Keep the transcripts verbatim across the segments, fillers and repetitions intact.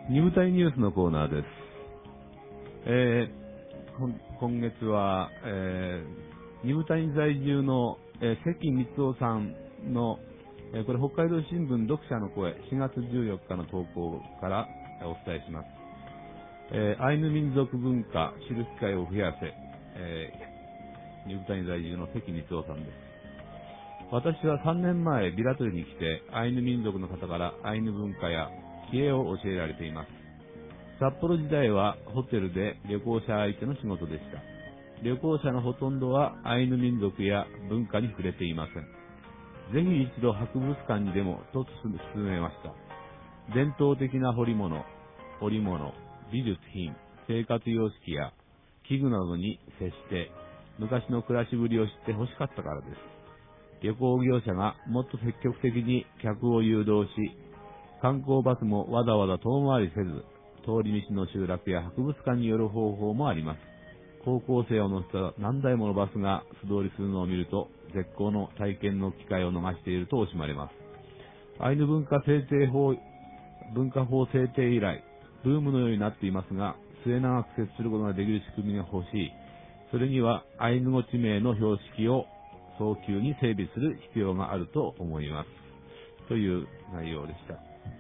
ニブタイニュースのコーナーです。えー、今月は、えー、ニブタイ在住の、えー、関光夫さんの、えー、これ北海道新聞読者の声しがつじゅうよっかの投稿からお伝えします。えー、アイヌ民族文化知る機会を増やせ、えー、ニブタイ在住の関光夫さんです。私はさんねんまえビラトリに来てアイヌ民族の方からアイヌ文化や知恵を教えられています。札幌時代はホテルで旅行者相手の仕事でした。旅行者のほとんどはアイヌ民族や文化に触れていません。ぜひ一度博物館にでもと進めました。伝統的な彫り物、織物、美術品、生活様式や器具などに接して昔の暮らしぶりを知って欲しかったからです。旅行業者がもっと積極的に客を誘導し、観光バスもわざわざ遠回りせず、通り道の集落や博物館による方法もあります。高校生を乗せた何台ものバスが素通りするのを見ると、絶好の体験の機会を逃していると惜しまれます。アイヌ文化制定法、文化法制定以来、ブームのようになっていますが、末永く接することができる仕組みが欲しい。それにはアイヌ語地名の標識を早急に整備する必要があると思います。という内容でした。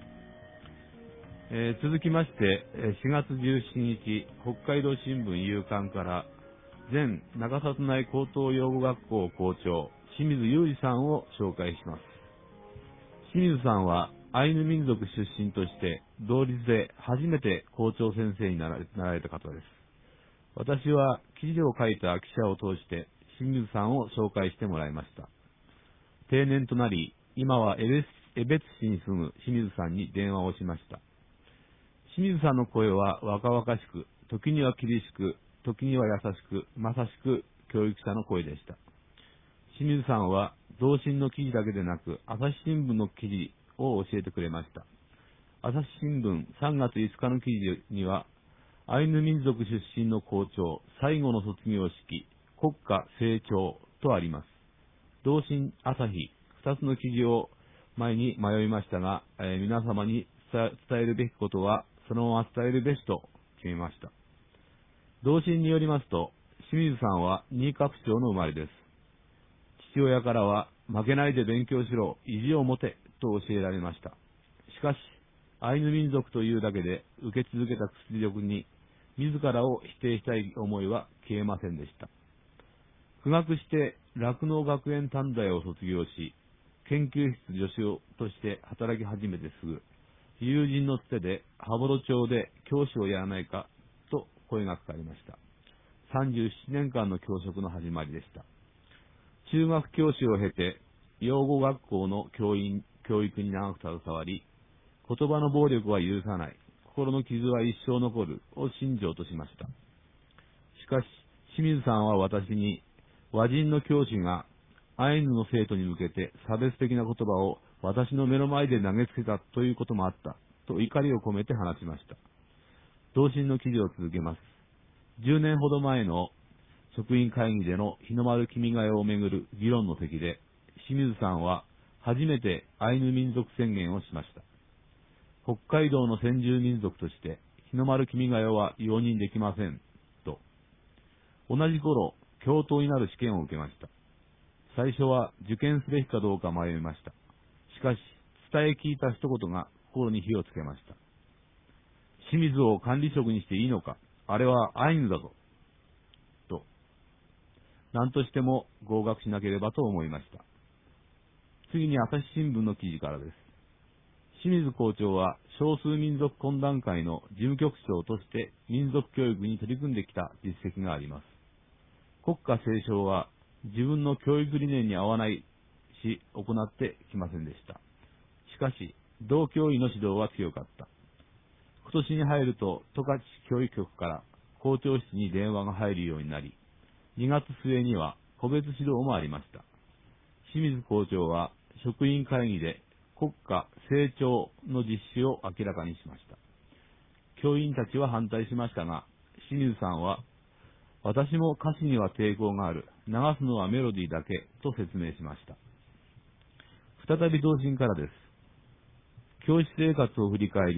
えー、続きまして、しがつじゅうしちにち、北海道新聞夕刊から、前長里内高等養護学校校長、清水裕二さんを紹介します。清水さんは、アイヌ民族出身として、同率で初めて校長先生になられ、なられた方です。私は、記事を書いた記者を通して、清水さんを紹介してもらいました。定年となり、今は江別市に住む清水さんに電話をしました。清水さんの声は若々しく、時には厳しく、時には優しく、まさしく教育者の声でした。清水さんは同心の記事だけでなく、朝日新聞の記事を教えてくれました。朝日新聞さんがついつかの記事には、アイヌ民族出身の校長、最後の卒業式、国家成長とあります。同心朝日、二つの記事を前に迷いましたが、えー、皆様に伝えるべきことは、そのまま伝えるべしと決めました。同心によりますと、清水さんは新冠町の生まれです。父親からは、負けないで勉強しろ、意地を持て、と教えられました。しかし、アイヌ民族というだけで受け続けた屈辱に、自らを否定したい思いは消えませんでした。苦学して酪農学園短大を卒業し、研究室助手として働き始めてすぐ、友人のつてで羽幌町で教師をやらないかと声がかかりました。さんじゅうななねんかんの教職の始まりでした。中学教師を経て、養護学校の教員、教育に長く携わり、言葉の暴力は許さない、心の傷は一生残るを信条としました。しかし、清水さんは私に、和人の教師がアイヌの生徒に向けて差別的な言葉を私の目の前で投げつけたということもあったと怒りを込めて話しました。同心の記事を続けます。じゅうねんほど前の職員会議での日の丸君が代をめぐる議論の席で、清水さんは初めてアイヌ民族宣言をしました。北海道の先住民族として日の丸君が代は容認できませんと。同じ頃、教頭になる試験を受けました。最初は受験すべきかどうか迷いました。しかし、伝え聞いた一言が心に火をつけました。清水を管理職にしていいのか、あれはアイヌだぞ。と、何としても合格しなければと思いました。次に朝日新聞の記事からです。清水校長は少数民族懇談会の事務局長として民族教育に取り組んできた実績があります。国家斉唱は自分の教育理念に合わないし行ってきませんでした。しかし、同教委の指導は強かった。今年に入ると十勝教育局から校長室に電話が入るようになり、にがつすえには個別指導もありました。清水校長は職員会議で国家成長の実施を明らかにしました。教員たちは反対しましたが、清水さんは、私も歌詞には抵抗がある。流すのはメロディーだけと説明しました。再び同心からです。教師生活を振り返り、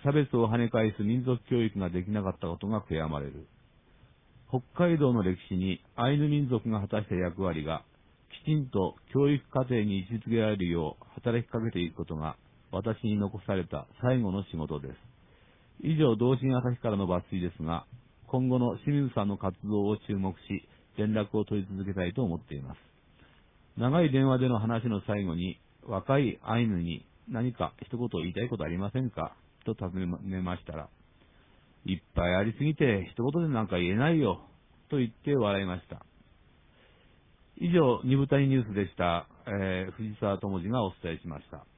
差別を跳ね返す民族教育ができなかったことが悔やまれる。北海道の歴史にアイヌ民族が果たした役割がきちんと教育課程に位置づけられるよう働きかけていくことが私に残された最後の仕事です。以上、同心朝日からの抜粋ですが、今後の清水さんの活動を注目し、連絡を取り続けたいと思っています。長い電話での話の最後に、若いアイヌに何か一言言いたいことありませんかと尋ねましたら、いっぱいありすぎて一言でなんか言えないよと言って笑いました。以上、二部谷ニュースでした。えー、藤沢智次がお伝えしました。